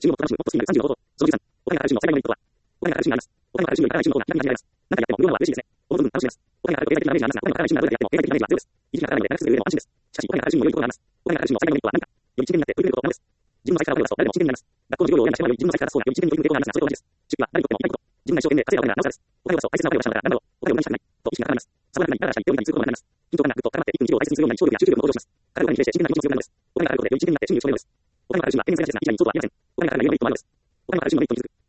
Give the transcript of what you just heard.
信号のプログラム種のポットスピング35度。その13。お金がかかる種の最大のメリットは、お金がかかる種にあります。お金がかかる種より高い種の方が何かになります。何かやっても無料なのは嬉しいですね。この部分楽しいです。お金がかかると経済的なダメージがありますが、お金がかかる種などでやっても経済的ダメージはゼロです。維持費がかからないので長く続く上でも安心です。しかし、お金がかかる種にも良いところがあります。お金がかかる種の最大のメリットは何か、より真剣になって取り組めることなのです。自分の財布から覚えると誰でも真剣になります。学校の授業をやりましてもより自分の財布から出す方がより真剣に取り組む傾向がありますが、それと同じです。出費は誰にとっても痛いこと。自分が一生懸命やっていないこと。自分が一生懸命お金を出すと大切なお金を出したのだ。なんだろう。お金を何したくないと、お金を何したくない。と意識が高くなります。サボらない何かがしたり、手を見たりすることがなくなります。緊張感がぐっと高まって、一気に授業を大切にするようになり、聴力や集中力の向上をします。彼はお金に比例して真剣な気持ちを強くなるのです。お金がかかることでより真剣になって真に打ち込めるのです。お金がかかる種は天然性なしな生きがに相当はありません。お金がかからないようなメリットもあるのです。お金がかかる種のメリットに気づく。